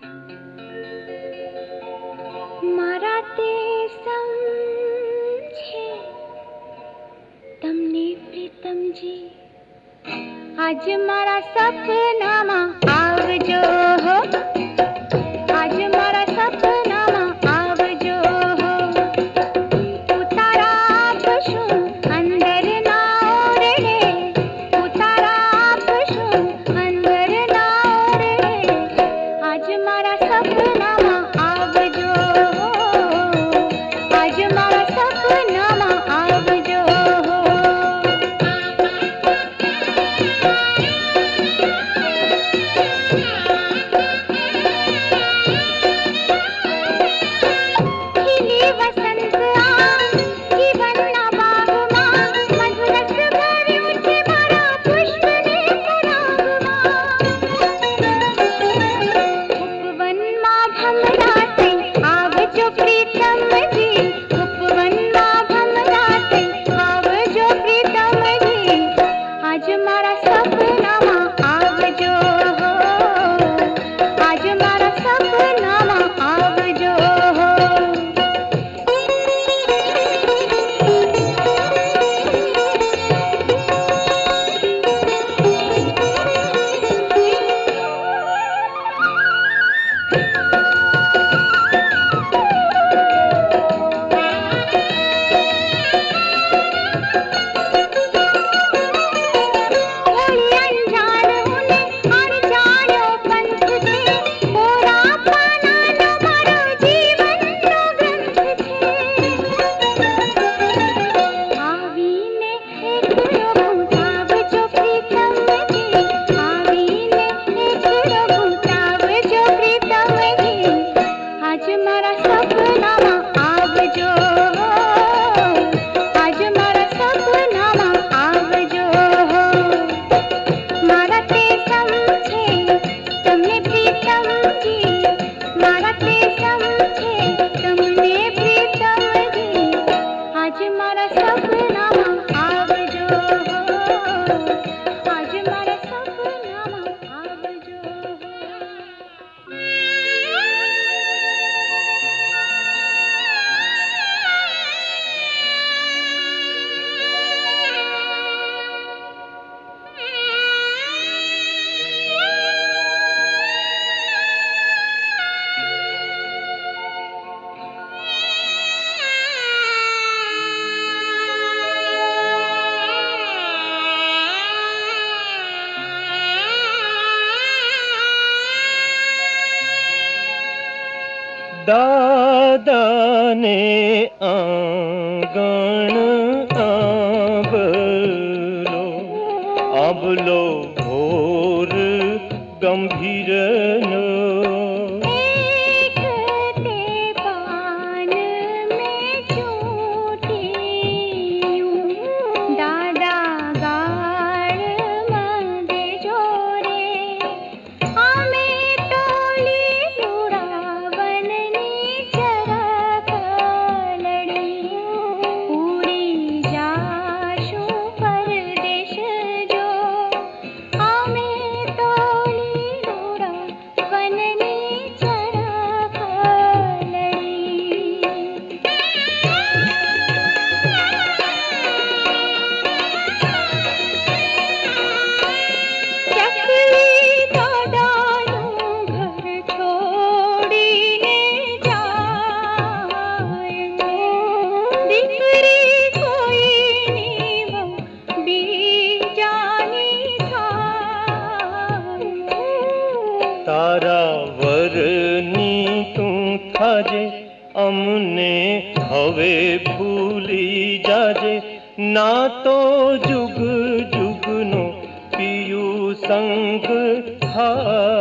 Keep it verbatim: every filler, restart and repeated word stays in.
મારા તે સમજે તમને પ્રીતમજી આજ મારા સપનામાં આવજો હો આજ મારા સપનામાં આવજો હો ઉતારા આપશું અંદર ના ઓરડે ઉતારા આપશું અંદર ના ઓરડે આજ મારા સપનામાં આવજો હો આજ મારા સપનામાં આવજો હો खिली वसंत आ जीवनना बागमा मधुरस भर्યું છે મારા પુષ્પને પરાગમાં ઉપવનમાં ભમરાતે આવજો પ્રીતમજી ઉપવનમાં ભમરાતે આવજો પ્રીતમજી આજ મારા સપનામાં આવજો હો આજ મારા સપનામાં આવજો હો થોડી અંજાણ ઉને અણજાણ્યો પંથ છે કોરા પાનાનો મારો જીવનનો ગ્રંથ છે આવીને એકલો ભૂતાવજો પ્રીતમજી આવીને એકલો ભૂતાવજો પ્રીતમજી આજ મારા સપનામાં આવજો હો આજ મારા સપનામાં આવજો હો મારા તે સમજે તમને પ્રીતમજી મારા તે સમજે તમને પ્રીતમજી આજ મારા સપનામાં આવજો હો આજ મારા સપનામાં આવજો હો દાદાને આંગણ આંબલો આંબલો ઘોર ગંભીરનો एक ते पान में चूटियूं दादा गाड़ मंदे जोरे आमे टोली उड़ावननी चरक लड़ी उड़ी जाशुं परदेश जो आमे टोली उड़ावननी चरक लड़ी चकली दादाનું ઘર છોડીને જાય દીકરી કોઈની વહુ બીજાની થાય તારા વરની તું થાજે અમને હવે ભૂલી જાજે ના તો જુગ જુગનો પિયુ સંગ હા